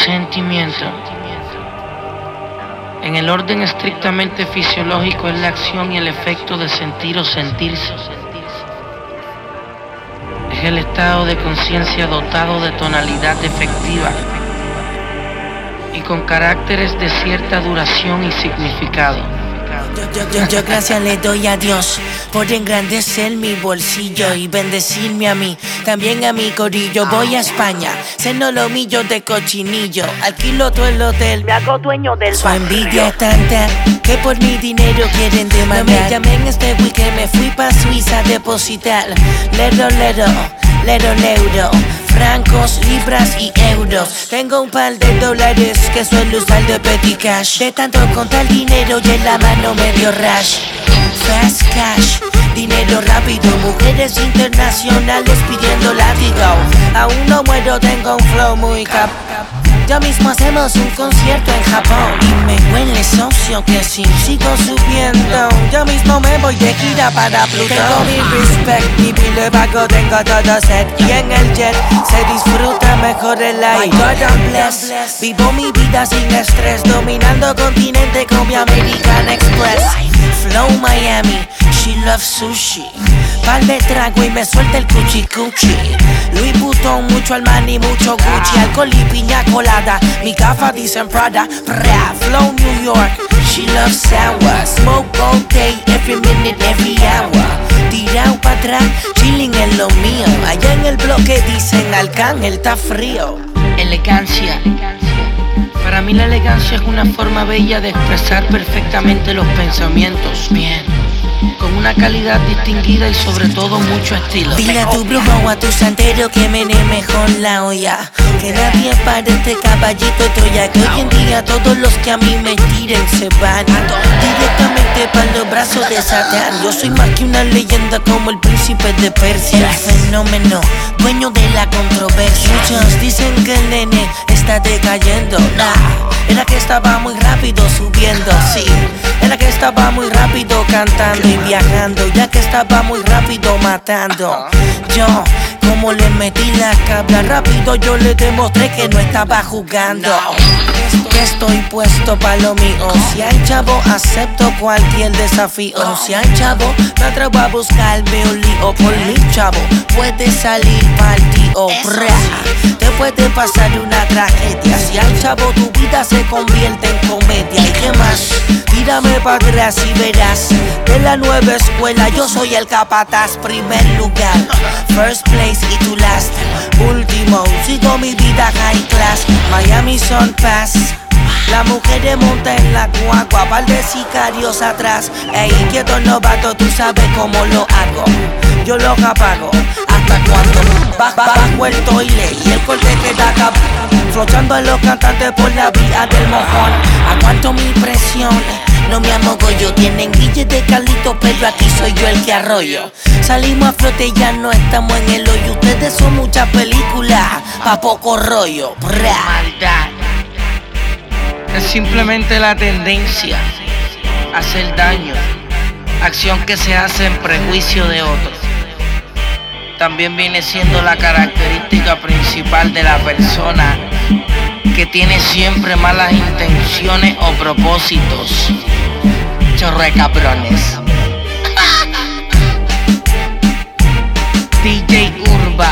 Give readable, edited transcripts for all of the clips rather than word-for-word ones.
Sentimiento. En el orden estrictamente fisiológico es la acción y el efecto de sentir o sentirse. Es el estado de conciencia dotado de tonalidad efectiva y con caracteres de cierta duración y significado. Yo gracias le doy a Dios por engrandecer mi bolsillo y bendecirme a mí, también a mi corillo. Voy a España, ceno lo millo de cochinillo, alquilo todo el hotel, me hago dueño del barrio. Su envidia es tanta que por mi dinero quieren demandar. No me llamen este weekend, me fui pa' Suiza a depositar lero, francos, libras y euros. Tengo un par de dólares que suelo usar de petty cash. De tanto contar dinero y en la mano me dio rash. Fast cash, dinero rápido, mujeres internacionales pidiendo látigo. Aún no muero, tengo un flow muy cap. Ya mismo hacemos un concierto en Japón y me huele socio que si sigo subiendo, ya mismo me voy de gira para Plutón. Tengo mi respect, mi pile vago, tengo todo set y en el jet se disfruta mejor el life. God I'm blessed, vivo mi vida sin estrés, dominando continente con mi American Express. Flow Miami, she loves sushi. Par de trago y me suelta el cuchi. Louis Vuitton, mucho Armani, mucho Gucci. Alcohol y piña colada, mi gafa dicen Prada. Flow New York, she loves sour. Smoke all day, every minute, every hour. Tirao pa' atrás, chilling en lo mío. Allá en el bloque dicen Arcángel está frío. Elegancia. Para mí la elegancia es una forma bella de expresar perfectamente los pensamientos. Bien. Con una calidad distinguida y sobre todo mucho estilo. Dile a tu brujo o a tu santero que mene mejor la olla, que nadie para este caballito de Troya. Que hoy en día todos los que a mí me tiren se van directamente para los brazos de Satán. Yo soy más que una leyenda como el príncipe de Persia. El fenómeno, dueño de la controversia. Muchos dicen que el nene está decayendo. Era que estaba muy rápido subiendo, sí. Era que estaba muy rápido cantando y viajando, ya que estaba muy rápido matando. Yo, como le metí la cabra rápido, yo le demostré que no estaba jugando. Que estoy puesto pa' lo mío. Si hay chavo, acepto cualquier desafío. Si hay chavo, me atrevo a buscarme un lío. Por mi chavo, puede salir partido. Te puede pasar una tragedia. Si hay chavo, tu vida se convierte en comedia. ¿Y qué más? Tírame pa' atrás y verás. De la nueva escuela, yo soy el capataz. Primer lugar, first place y tu last. Último, sigo mi vida high class. Miami Sun Pass. La mujer monta en la guagua, par de sicarios atrás. Ey, quieto novato, tú sabes cómo lo hago. Yo lo apago, hasta cuando bajo el toile y el corte queda acá. Flochando a los cantantes por la vía del mojón. Aguanto mi presión, no me amogollo. Tienen guille de Carlito, pero aquí soy yo el que arroyo. Salimos a flote y ya no estamos en el hoyo. Ustedes son muchas películas, pa' poco rollo. Maldad. Es simplemente la tendencia a hacer daño, acción que se hace en prejuicio de otros. También viene siendo la característica principal de la persona que tiene siempre malas intenciones o propósitos. Chorre cabrones. DJ Urba,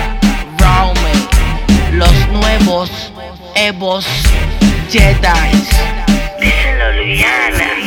Raume, los nuevos Evos Jedi. Díselo, Luiana.